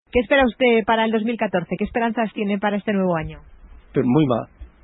¿Qué espera usted para el 2014? ¿Qué esperanzas tiene para este nuevo año? Pues muy mal.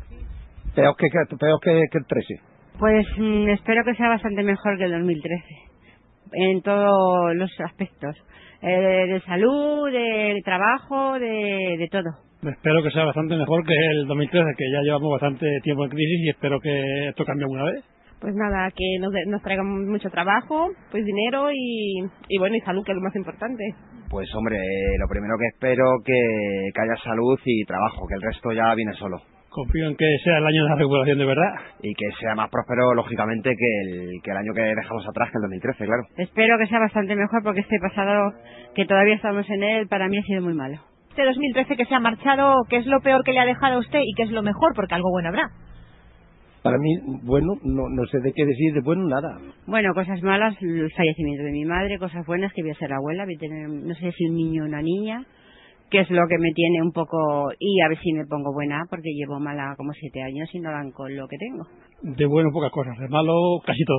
Peor que el 13. Pues espero que sea bastante mejor que el 2013, en todos los aspectos, de salud, de trabajo, de todo. Espero que sea bastante mejor que el 2013, que ya llevamos bastante tiempo en crisis y espero que esto cambie alguna vez. Pues nada, que nos traigan mucho trabajo, pues dinero y bueno, y salud, que es lo más importante. Pues hombre, lo primero que espero que haya salud y trabajo, que el resto ya viene solo. Confío en que sea el año de la recuperación de verdad. Y que sea más próspero, lógicamente, que el año que dejamos atrás, que el 2013, claro. Espero que sea bastante mejor porque este pasado, que todavía estamos en él, para mí ha sido muy malo. Este 2013 que se ha marchado, ¿qué es lo peor que le ha dejado a usted y qué es lo mejor? Porque algo bueno habrá. Para mí, bueno, no sé de qué decir de bueno, nada. Bueno, cosas malas, el fallecimiento de mi madre, cosas buenas, que voy a ser abuela, voy a tener, no sé si un niño o una niña, que es lo que me tiene un poco, y a ver si me pongo buena, porque llevo mala como 7 años y no dan con lo que tengo. De bueno pocas cosas, de malo casi todo.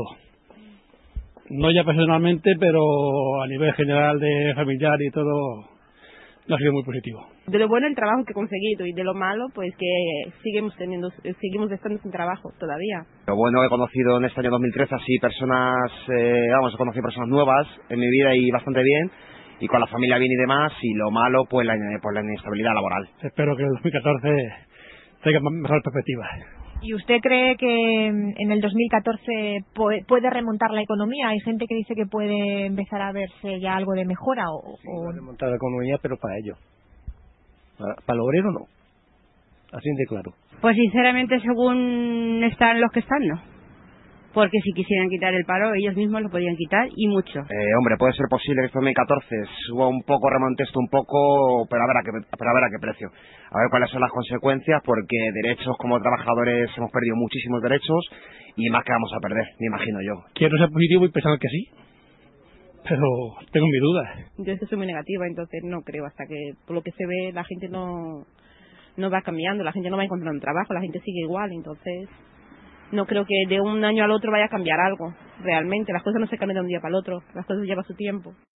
No ya personalmente, pero a nivel general de familiar y todo, no ha sido muy positivo. De lo bueno el trabajo que he conseguido y de lo malo pues que seguimos estando sin trabajo todavía. Lo bueno que he conocido en este año 2013, así personas, he conocido personas nuevas en mi vida y bastante bien, y con la familia bien y demás, y lo malo pues la inestabilidad laboral. Espero que el 2014 tenga mejor perspectiva. ¿Y usted cree que en el 2014 puede remontar la economía? Hay gente que dice que puede empezar a verse ya algo de mejora Sí, remontar la economía, pero para ellos. Para el obrero no. Así de claro. Pues sinceramente, según están los que están, no. Porque si quisieran quitar el paro, ellos mismos lo podían quitar, y mucho. Hombre, puede ser posible que este 2014 suba un poco, remonte esto un poco, pero a ver a qué precio. A ver cuáles son las consecuencias, porque derechos como trabajadores hemos perdido muchísimos derechos y más que vamos a perder, me imagino yo. Quiero ser positivo y pensar que sí, pero tengo mis dudas. Yo soy muy negativa, entonces no creo, hasta que por lo que se ve la gente no va cambiando, la gente no va encontrando trabajo, la gente sigue igual, entonces no creo que de un año al otro vaya a cambiar algo, realmente. Las cosas no se cambian de un día para el otro, las cosas llevan su tiempo.